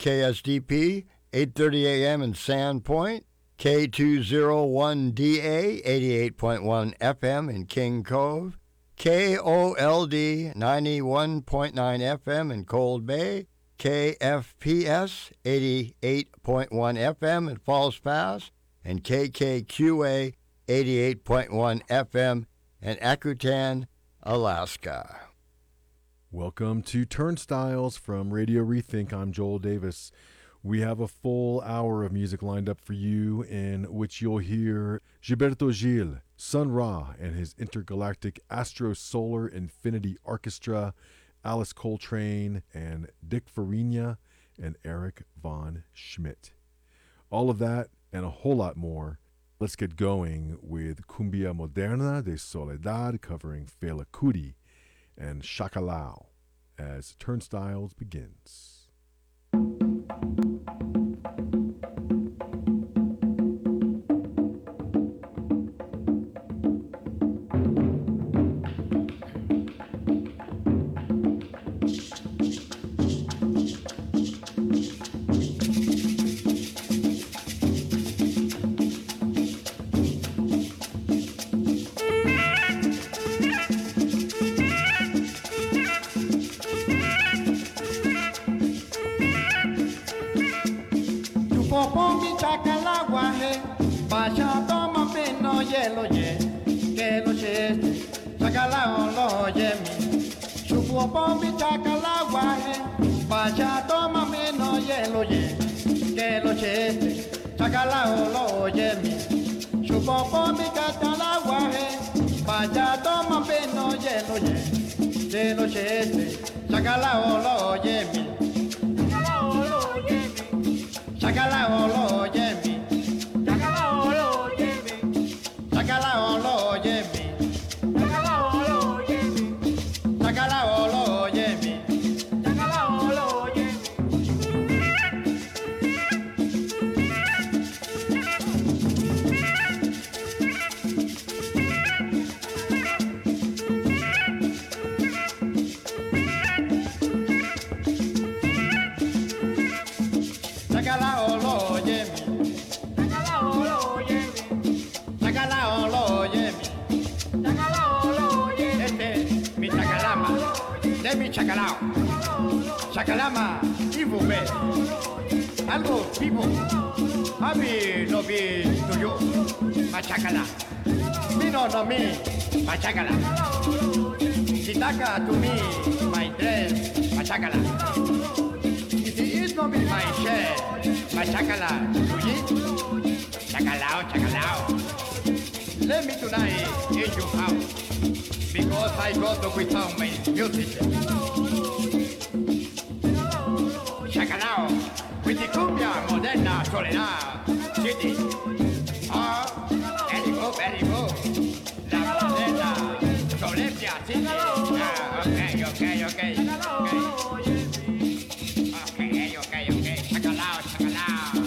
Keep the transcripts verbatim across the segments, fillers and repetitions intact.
K S D P, eight thirty a.m. in Sandpoint, K two oh one D A, eighty-eight point one F M in King Cove, K O L D, ninety-one point nine F M in Cold Bay, K F P S, eighty-eight point one F M in Falls Pass, and K K Q A, eighty-eight point one F M in Akutan, Alaska. Welcome to Turnstiles from Radio Rethink. I'm Joel Davis. We have a full hour of music lined up for you, in which you'll hear Gilberto Gil, Sun Ra and his Intergalactic Astro Solar Infinity Orchestra, Alice Coltrane, and Dick Farina and Eric Von Schmidt. All of that and a whole lot more. Let's get going with Cumbia Moderna de Soledad covering Fela Kuti and Shakalao as Turnstiles begins. Pombi chacalagua, bacha toma menos hielo ye, que lo cheste, chacalao lo yemi. Chupo pombi chacalagua, bacha toma menos hielo ye, que lo cheste, chacalao lo yemi. Chacalao lo yemi, chacalao lo yemi, chacalao lo yemi, chacalao lo yemi. Chacalao, chacalama, evil man. Algo people, happy no be to you, my chacala. Me no no me, my chacala. Chitaka to me, my dress, my chacala. If it is no be my share, my chacala, to you, chacalao, chacalao. Let me tonight in your house. Because I got to without my musician. Chacalao, with the cumbia moderna soledad, city. Ah, very good, very good. La moderna soledad, city. Ah, okay, okay, okay, okay. Okay, okay, okay. Chacalao, chacalao.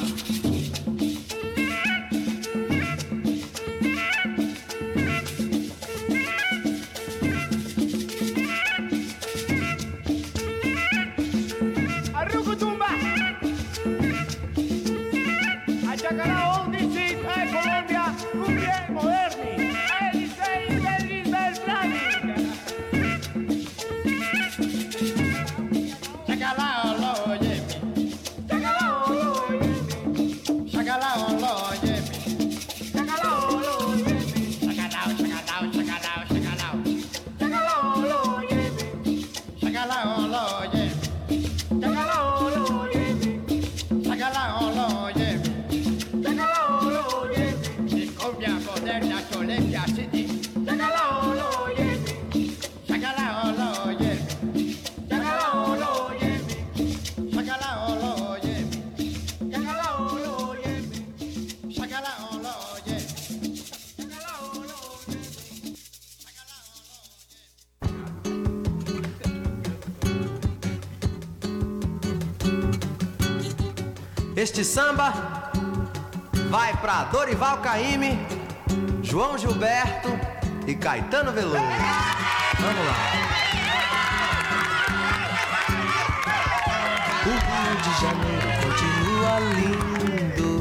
Este samba vai para Dorival Caymmi, João Gilberto e Caetano Veloso. Vamos lá. de Janeiro continua lindo.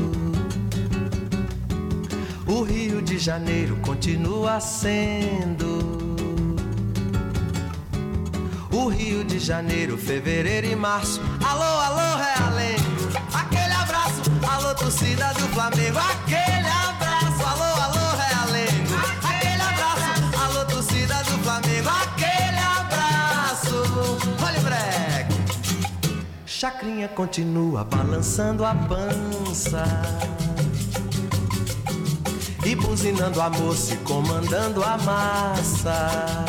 O Rio de Janeiro continua sendo. O Rio de Janeiro, fevereiro e março. Alô, alô, Realengo. Aquele abraço, alô, torcida do Flamengo. Aquele abraço, alô, alô, Realengo. Aquele abraço, alô, torcida do Flamengo. Aquele abraço. Olha o breque. Chacrinha continua balançando a pança e buzinando a moça e comandando a massa.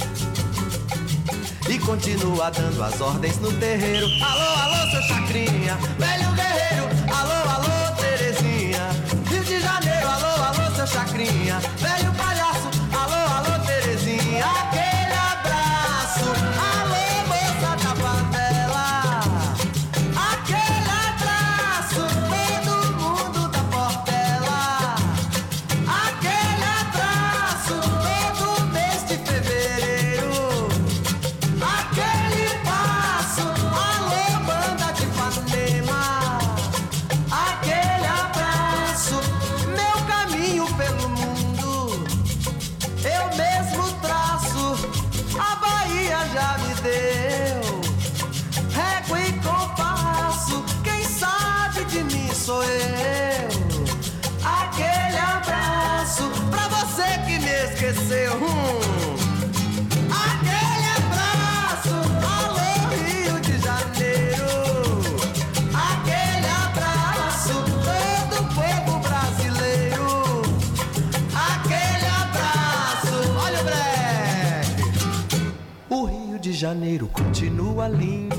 E continua dando as ordens no terreiro. Alô, alô, seu Chacrinha, velho guerreiro. Alô, alô, Terezinha. Rio de Janeiro, alô, alô, seu Chacrinha, velho palhaço. Alô, alô, Terezinha. Aquele abraço. Alô, moça da favela. Aquele abraço. Todo mundo da Portela. Aquele abraço. Todo mês de fevereiro. Aquele passo, alô, banda de Ipanema. Aquele abraço, meu caminho pelo mundo, eu mesmo traço, a Bahia já me deu régua e compasso, quem sabe de mim sou eu. Aquele abraço, pra você que me esqueceu. hum. Aquele abraço, alô, Rio de Janeiro. Aquele abraço, todo o povo brasileiro. Aquele abraço, olha o breque. O Rio de Janeiro continua lindo.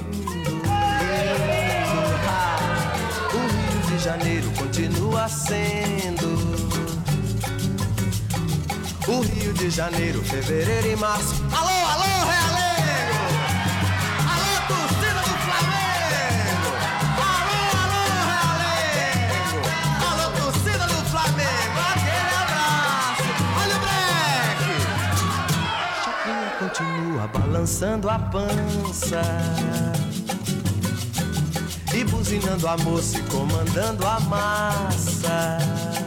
Ah, o Rio de Janeiro continua sendo. O Rio de Janeiro, fevereiro e março. Alô, alô, Realengo! Alô, torcida do Flamengo! Alô, alô, Realengo! Alô, torcida do Flamengo! Aquele abraço! Olha o breque! Chacrinha continua balançando a pança e buzinando a moça e comandando a massa.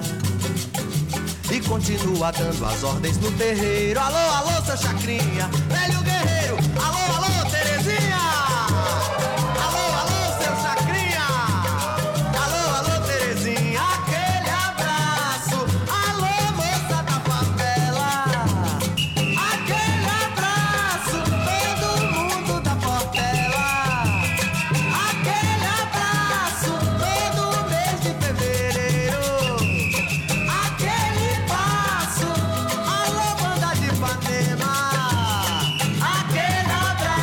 E continua dando as ordens no terreiro. Alô, alô, seu Chacrinha, velho guerreiro. Alô, alô, Terezinha. Alô, alô, seu Chacrinha. Alô, alô, Terezinha. Aquele abraço. Alô, moça da favela. Aquele abraço. Todo mundo da Portela. Aquele abraço. Todo mês de fevereiro. Aquele passo, alô, banda de Ipanema. Aquele abraço.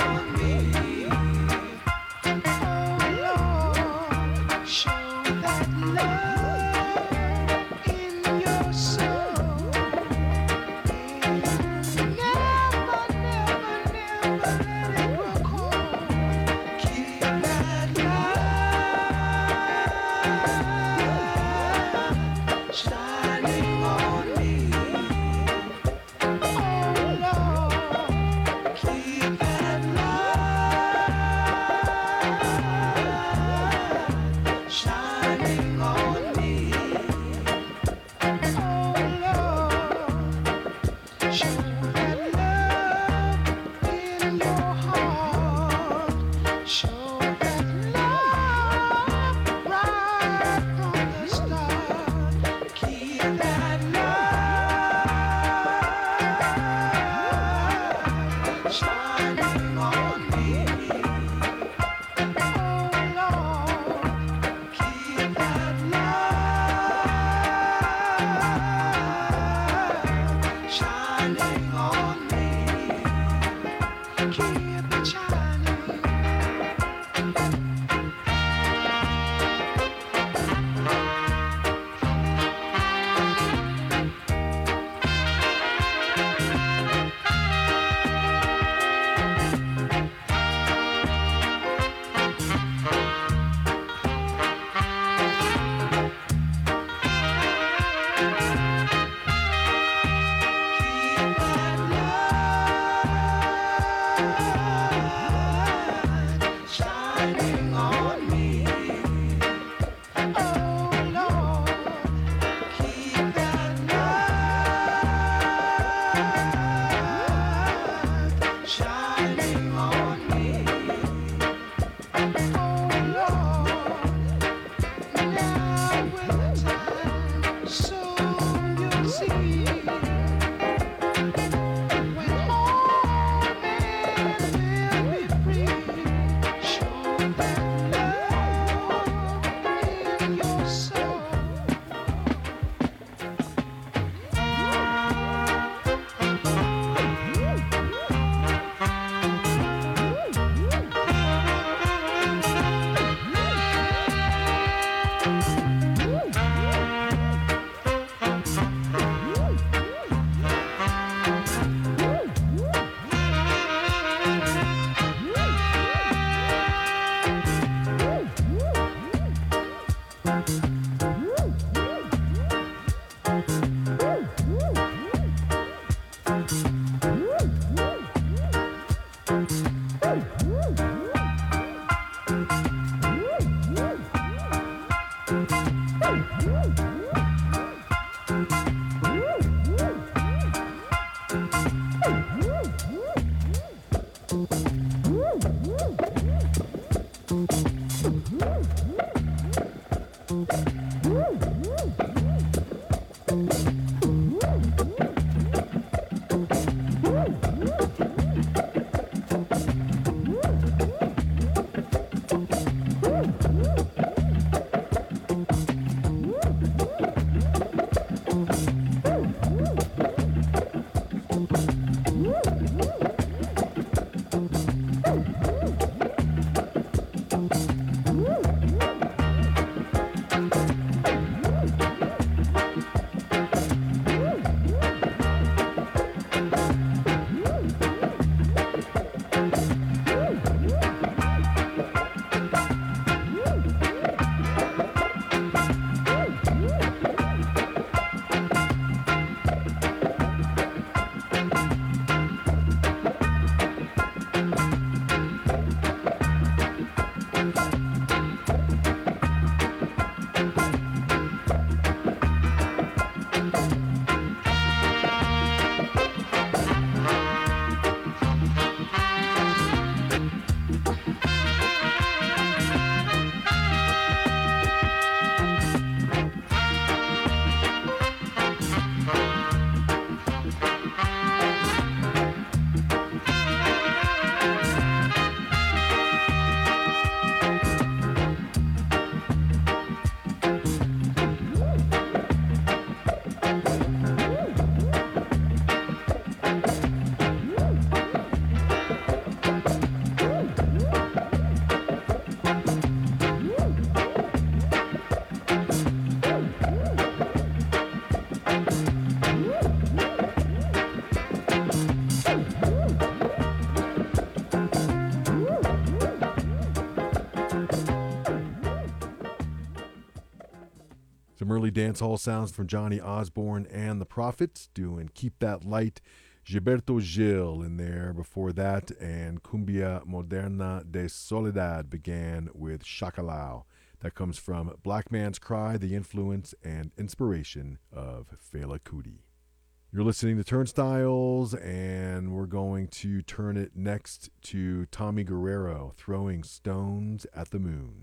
Keep it shining. Some early dancehall sounds from Johnny Osborne and the Prophets doing Keep That Light. Gilberto Gil in there before that, and Cumbia Moderna de Soledad began with Chacalao. That comes from Black Man's Cry, the influence and inspiration of Fela Kuti. You're listening to Turnstiles, and we're going to turn it next to Tommy Guerrero, Throwing Stones at the Moon.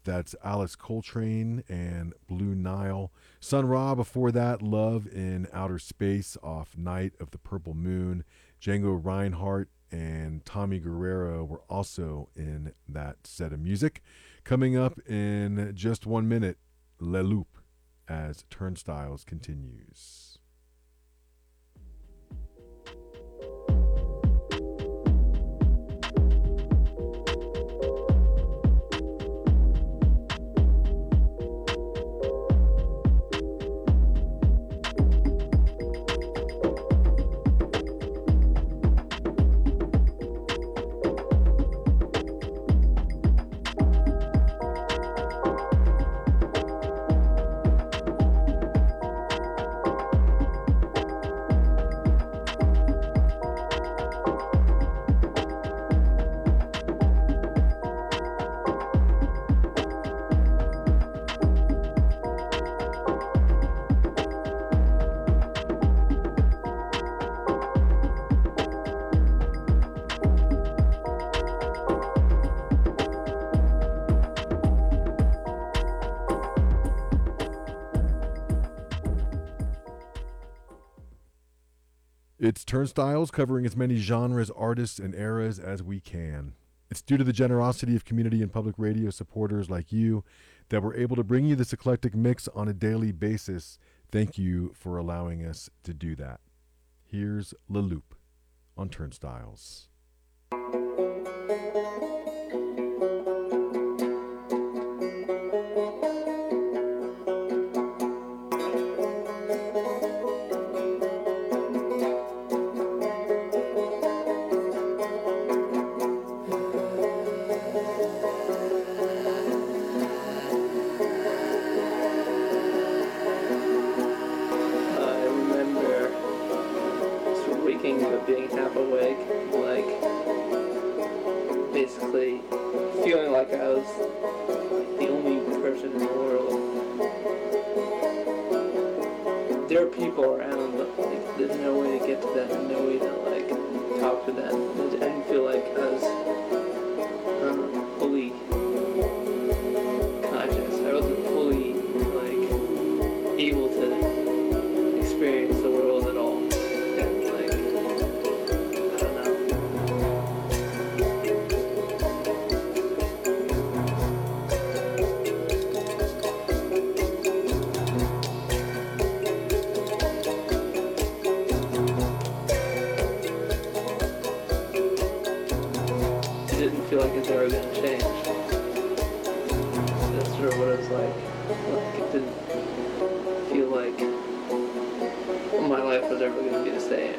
That's Alice Coltrane and Blue Nile. Sun Ra before that, Love in Outer Space off Night of the Purple Moon. Django Reinhardt and Tommy Guerrero were also in that set of music. Coming up in just one minute, Le Loop as Turnstiles continues. It's Turnstiles, covering as many genres, artists, and eras as we can. It's due to the generosity of community and public radio supporters like you that we're able to bring you this eclectic mix on a daily basis. Thank you for allowing us to do that. Here's Le Loop on Turnstiles. Being half awake, like basically feeling like I was the only person in the world. There are people around, but like, there's no way to get to them, and no way to like talk to them. I didn't feel like I was um, fully conscious. I wasn't fully like able to experience the world at all. Feel like it's ever gonna change. That's sort of what it was like. Like it didn't feel like my life was ever gonna be the same.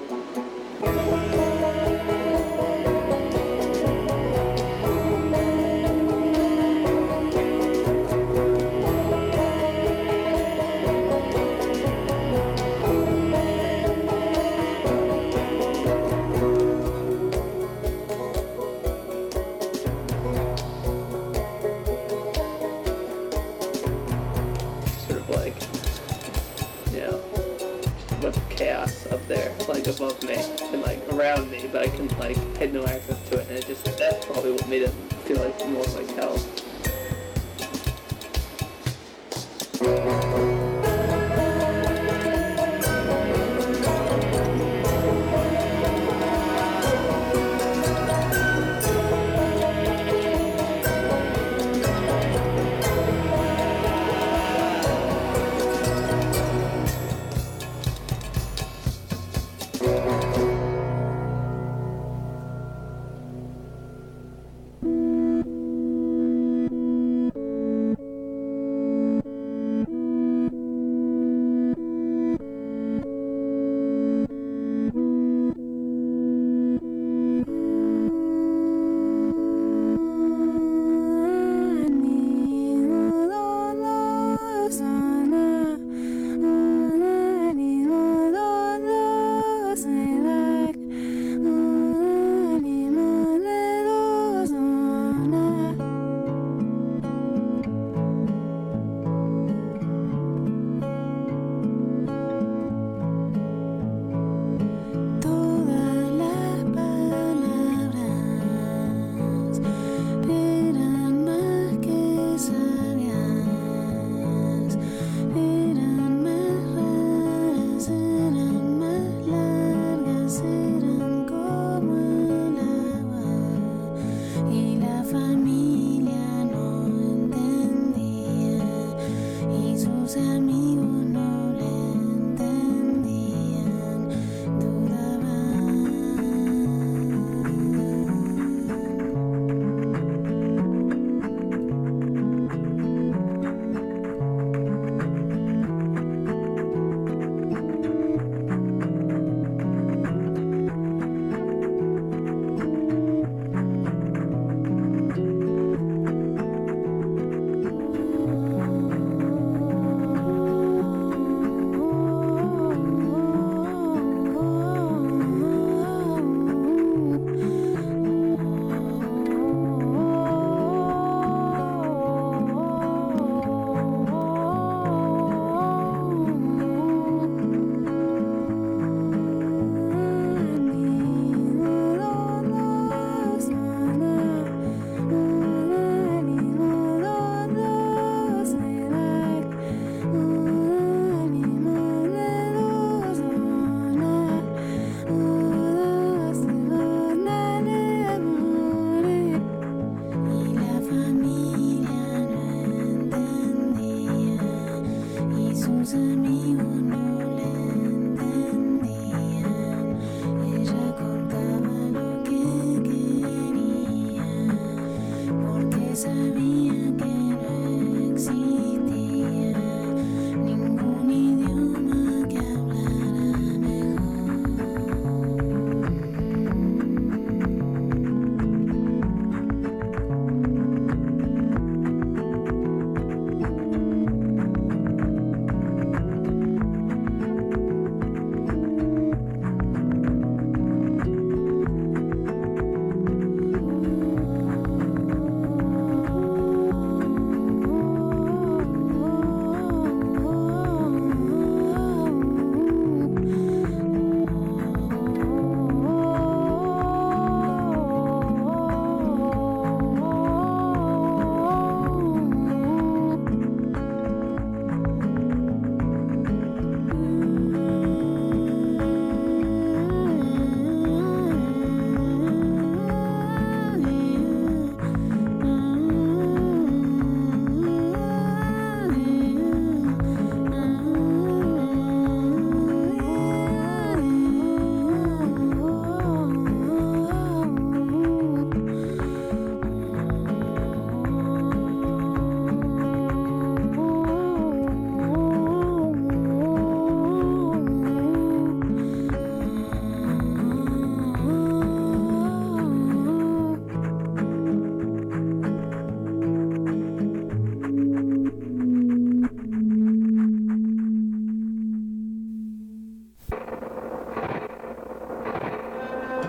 Like above me and like around me, but I couldn't like had no access to it, and it just that's probably what made it feel like more like hell.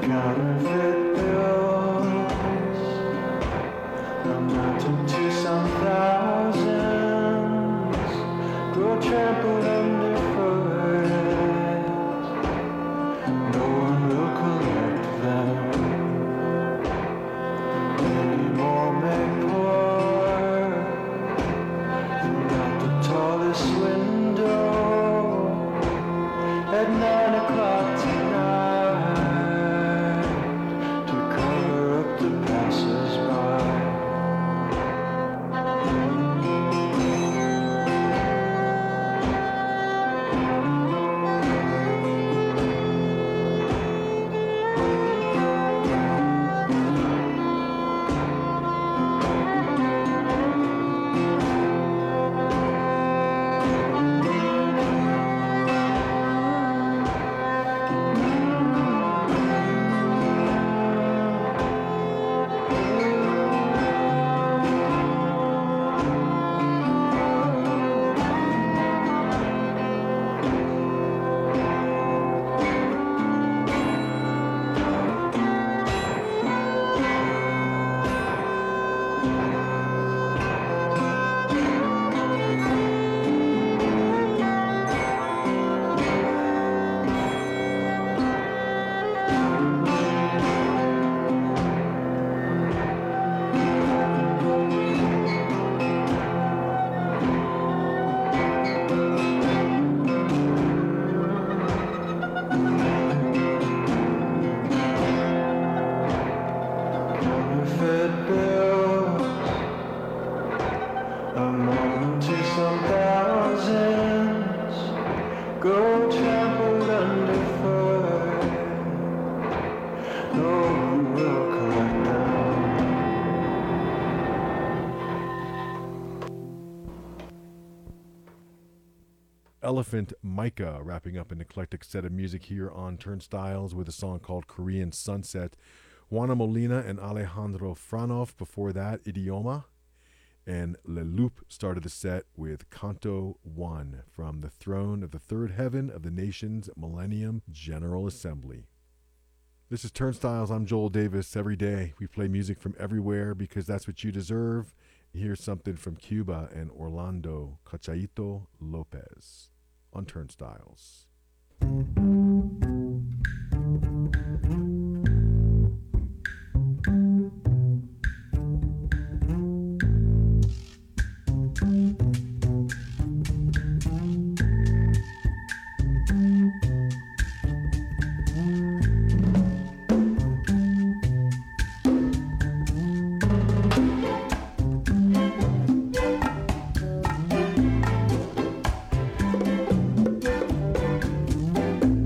counterfeit bills amounting to some thousands grow trampled underfoot. No one will collect them. Many more may pour throughout the tallest window at nine o'clock tonight to cover up the passers-by. Counterfeit bills amount to some thousands go trampled underfoot. No one will collect them. Elephant Micah wrapping up an eclectic set of music here on Turnstiles with a song called Korean Sunset. Juana Molina and Alejandro Franov before that, Idioma. And Le Loup started the set with Canto one from the throne of the third heaven of the nation's Millennium General Assembly. This is Turnstiles. I'm Joel Davis. Every day we play music from everywhere because that's what you deserve. Here's something from Cuba and Orlando Cachaito Lopez on Turnstiles. Thank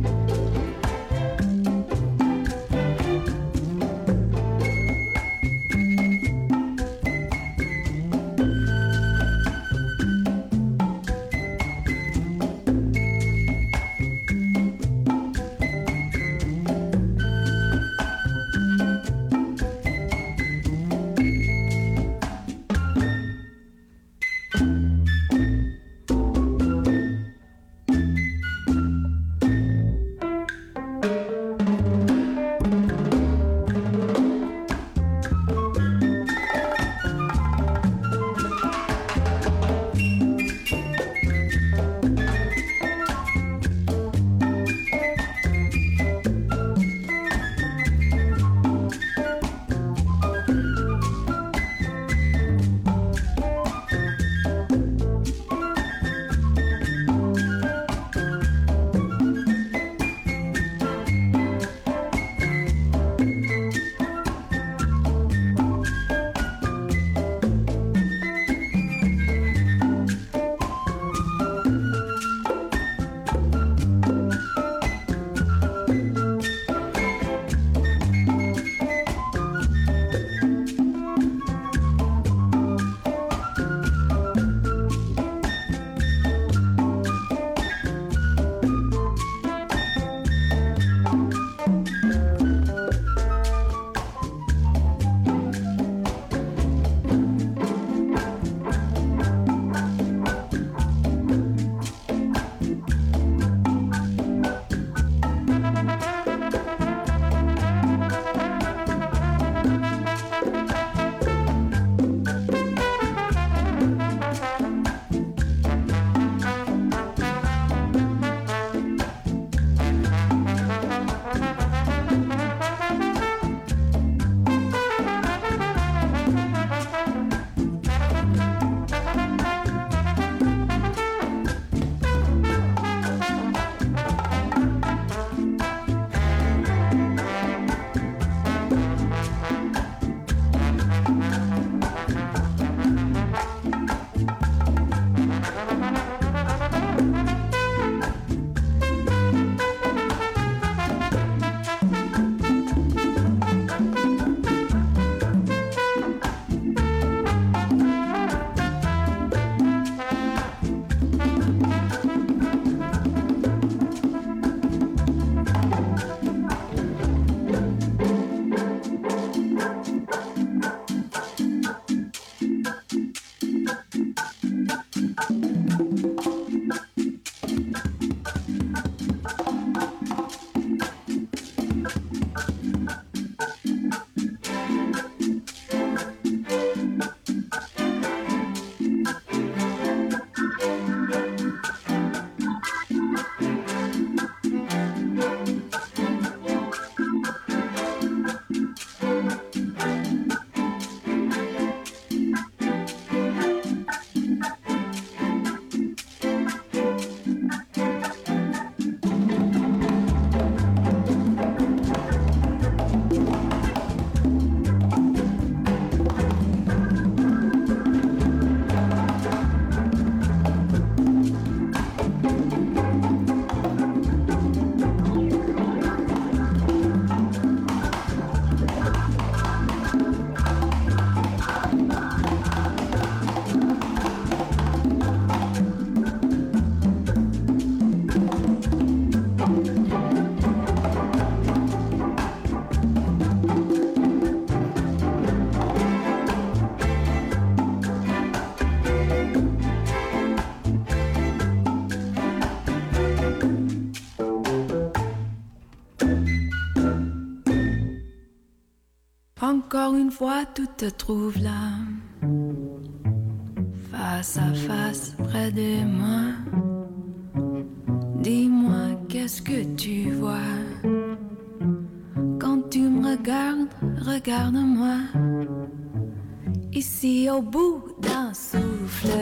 Encore une fois, tout te trouve là, face à face, près de moi. Dis-moi, qu'est-ce que tu vois? Quand tu me regardes, regarde-moi. Ici au bout d'un souffle,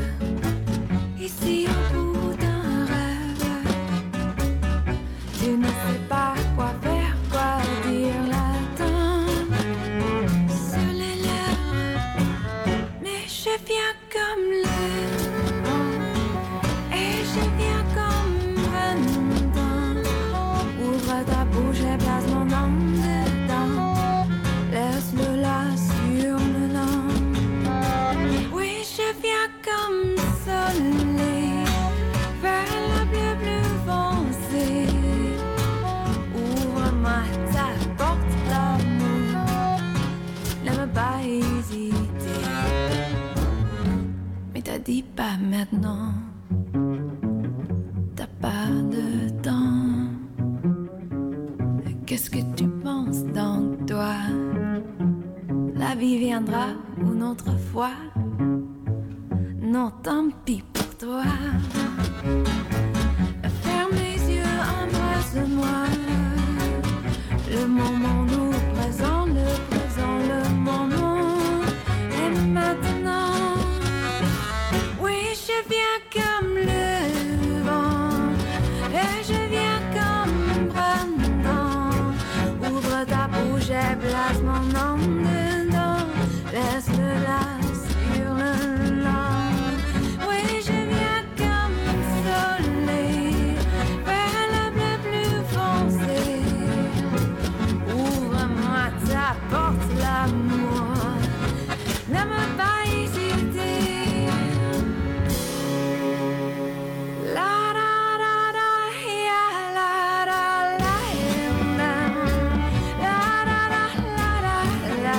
ici au bout d'un rêve. Tu ne sais pas quoi faire, quoi dire là-dedans. Sur les lèvres, mais je viens comme le vent. Et je viens comme un temps. Ouvre ta bouche et place mon nom dedans. Laisse-le là sur le long. Oui, je viens comme soleil vers la bleu bleu foncé. Ouvre-moi ta porte d'amour. N'aime pas hésiter. Mais t'as dit pas maintenant. T'as pas de temps. Qu'est-ce que tu penses dans toi? La vie viendra une autre fois. Non, tant pis pour toi. Ferme les yeux, embrasse-moi. Le moment nous présent, le présent, le moment est maintenant. Oui, je viens comme le vent. Et je viens comme printemps. Ouvre ta bouche et place mon nom dedans. Laisse-le là sur le long. Oui, je viens comme soleil vers le bleu plus foncé. Ouvre-moi ta porte, l'amour. N'aime pas hésiter. La da da da, ya la da la, la da da la da la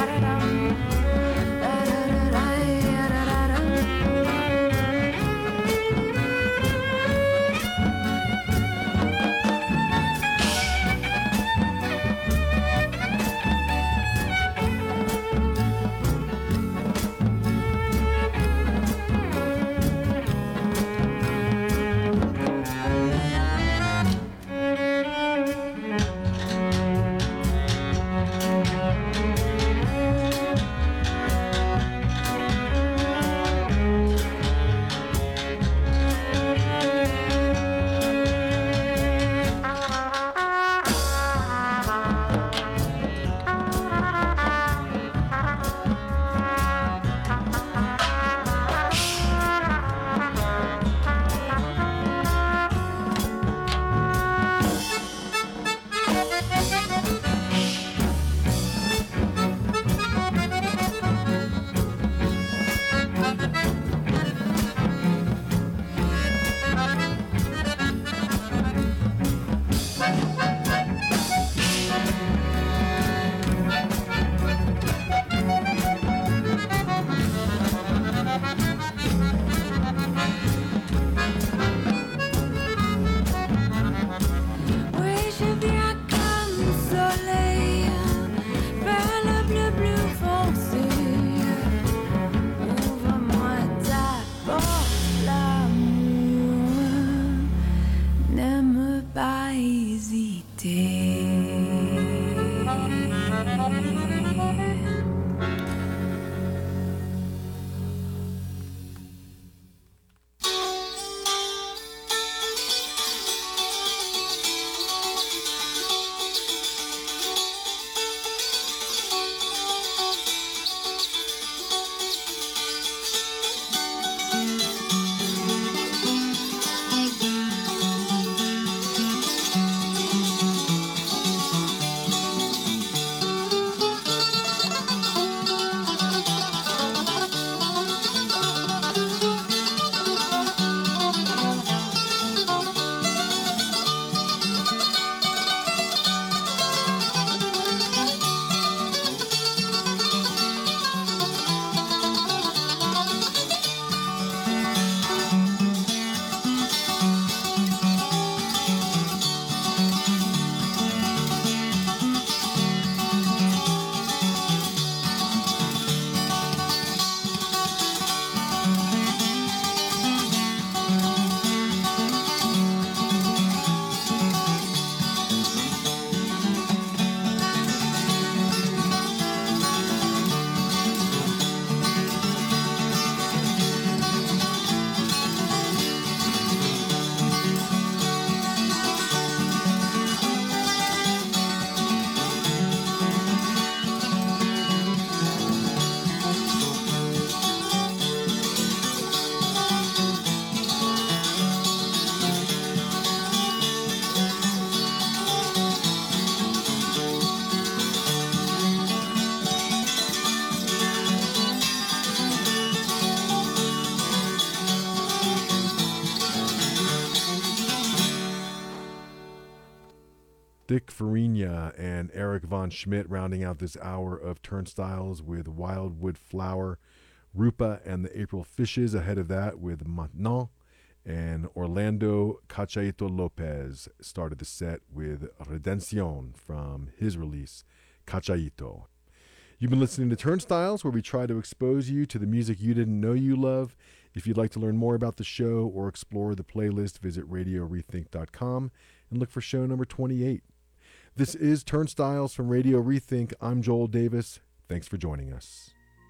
Vic Farina and Eric Von Schmidt rounding out this hour of Turnstiles with Wildwood Flower. Rupa and the April Fishes ahead of that with Maintenant. And Orlando Cachaito Lopez started the set with Redención from his release, Cachaito. You've been listening to Turnstiles, where we try to expose you to the music you didn't know you love. If you'd like to learn more about the show or explore the playlist, visit radio rethink dot com and look for show number twenty-eight. This is Turnstiles from Radio Rethink. I'm Joel Davis. Thanks for joining us.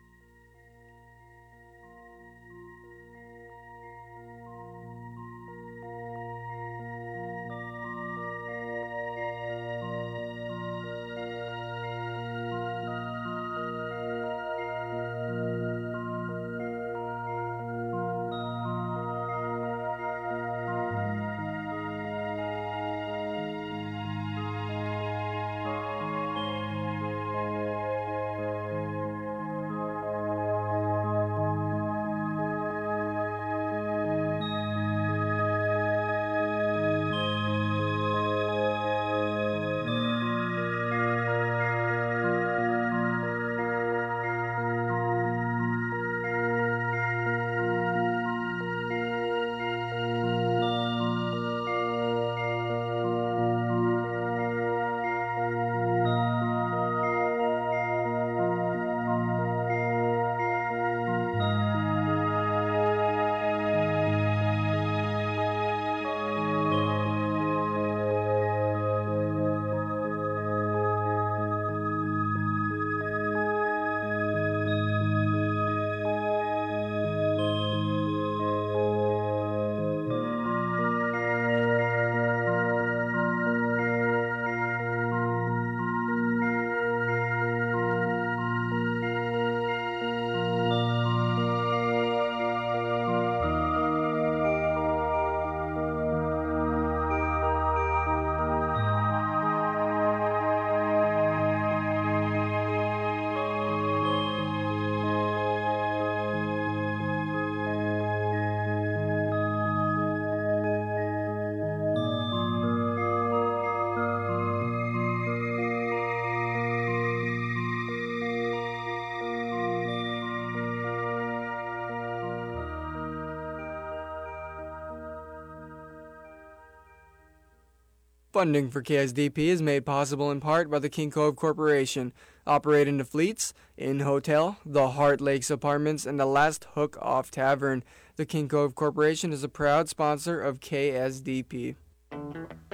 Funding for K S D P is made possible in part by the King Cove Corporation, operating the Fleets, Inn Hotel, the Heart Lakes Apartments, and the Last Hook Off Tavern. The King Cove Corporation is a proud sponsor of K S D P.